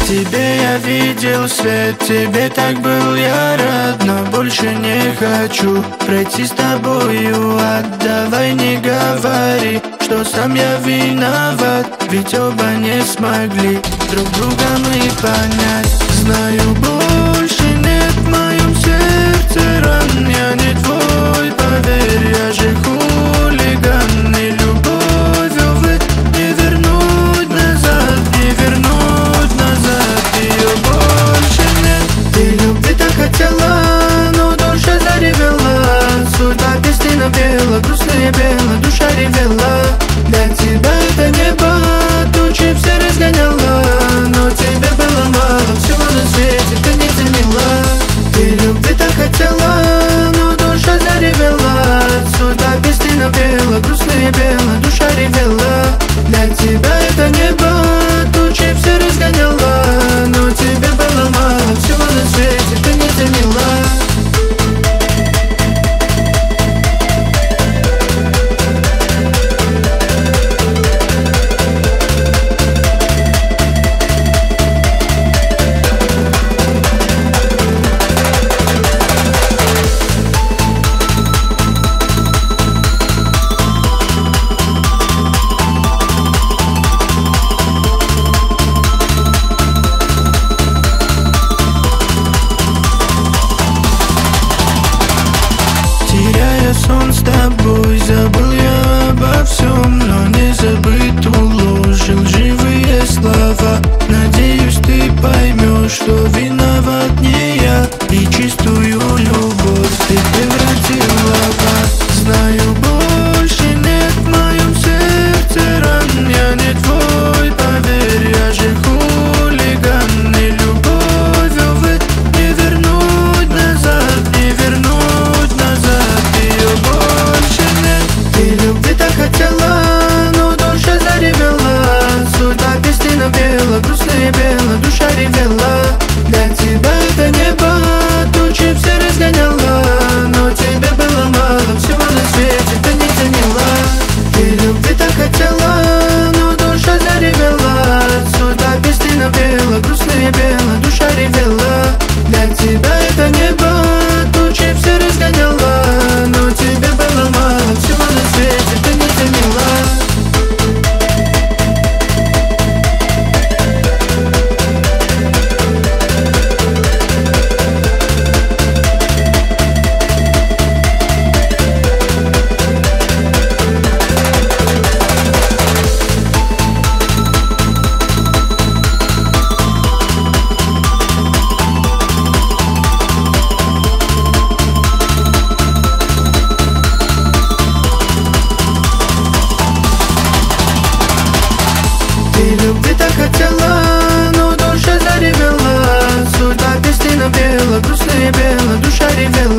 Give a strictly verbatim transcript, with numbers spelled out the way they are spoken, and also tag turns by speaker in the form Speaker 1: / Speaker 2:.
Speaker 1: тебе я видел свет, тебе так был я рад, но больше не хочу пройти с тобою ад. Давай не говори, что сам я виноват, ведь оба не смогли друг друга мы понять. Знаю, больше нет в моем сердце ран, я не твой, поверь, я же хулиган. И любовь, увы, не вернуть назад, не вернуть назад. Ее больше нет. Ты любви так хотела, но душа заревела. Судьба песни напела, грустная бела, душа ревела. Для тебя это небо, тучи все разгоняла, но тебе было мало, всего на свете ты не ценила. Ты любви так хотела, но душа заревела. Судьба песни напела, грустная бела, душа ревела. Для тебя это небо, тучи все разгоняла, но тебе было мало, всего на свете ты не ценила. Сон с тобой, забыл я обо всем, но не забыт уложил живые слова. Надеюсь, ты поймешь, что виноват не я, и чистую любовь ты превратила в ад. Знаю, больше нет в моем сердце ран, я не твой, поверь, я же хулиган. И любовь, увы, не вернуть назад, не вернуть назад. Ее больше нет. Ты любви так хотела, но душа заревела. Судьба песни напела, грустная бела, душа ревела. Для тебя это небо, тучи все разгоняла, но тебе было мало, всего на свете ты не ценила. Ты любви так хотела, но душа заревела. Судьба песни напела, грустная бела, душа ревела. Для тебя это небо, тучи все разгоняла, но тебе было мало, всего на свете ты не ценила. Ты любви так хотела, но душа заревела. Судьба песни напела, грустная бела, душа ревела.